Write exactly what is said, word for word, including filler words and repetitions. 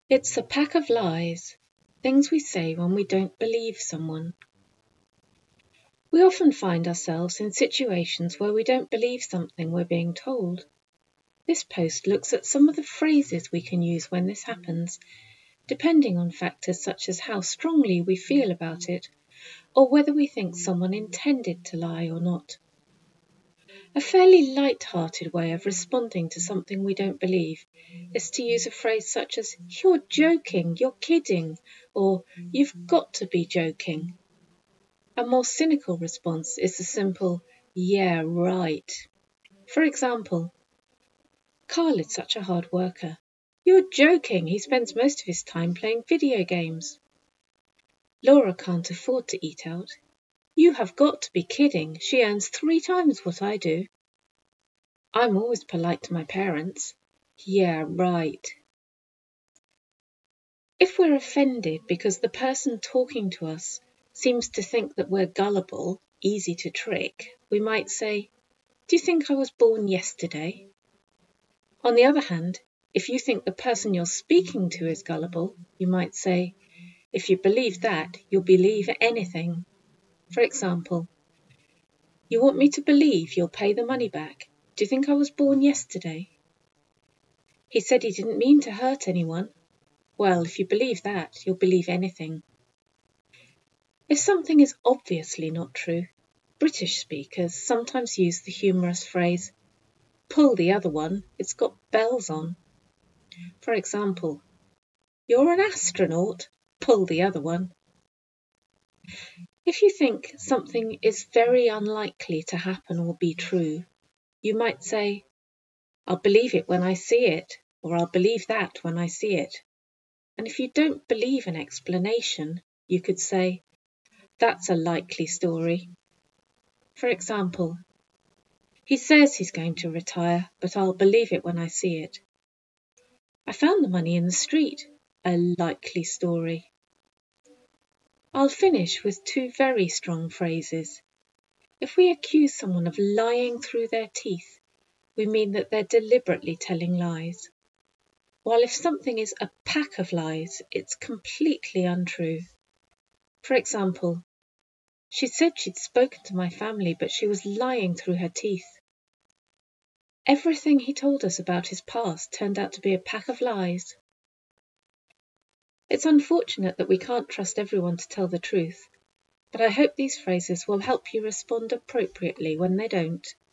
It's a pack of lies, things we say when we don't believe someone. We often find ourselves in situations where we don't believe something we're being told. This post looks at some of the phrases we can use when this happens, depending on factors such as how strongly we feel about it, or whether we think someone intended to lie or not. A fairly light-hearted way of responding to something we don't believe is to use a phrase such as, "You're joking, you're kidding," or "You've got to be joking." A more cynical response is the simple, "Yeah, right." For example, "Carl is such a hard worker." "You're joking, he spends most of his time playing video games." "Laura can't afford to eat out." "You have got to be kidding, she earns three times what I do." "I'm always polite to my parents." "Yeah, right." If we're offended because the person talking to us seems to think that we're gullible, easy to trick, we might say, "Do you think I was born yesterday?" On the other hand, if you think the person you're speaking to is gullible, you might say, "If you believe that, you'll believe anything." For example, "You want me to believe you'll pay the money back? Do you think I was born yesterday?" "He said he didn't mean to hurt anyone." Well, if you believe that, you'll believe anything. If something is obviously not true, British speakers sometimes use the humorous phrase, "Pull the other one, it's got bells on." For example, "You're an astronaut, pull the other one." If you think something is very unlikely to happen or be true, you might say, "I'll believe it when I see it," or "I'll believe that when I see it." And if you don't believe an explanation, you could say, "That's a likely story." For example, "He says he's going to retire, but I'll believe it when I see it." "I found the money in the street." A likely story. I'll finish with two very strong phrases. If we accuse someone of lying through their teeth, we mean that they're deliberately telling lies. While if something is a pack of lies, it's completely untrue. For example, "She said she'd spoken to my family, but she was lying through her teeth." Everything he told us about his past turned out to be a pack of lies. It's unfortunate that we can't trust everyone to tell the truth, but I hope these phrases will help you respond appropriately when they don't.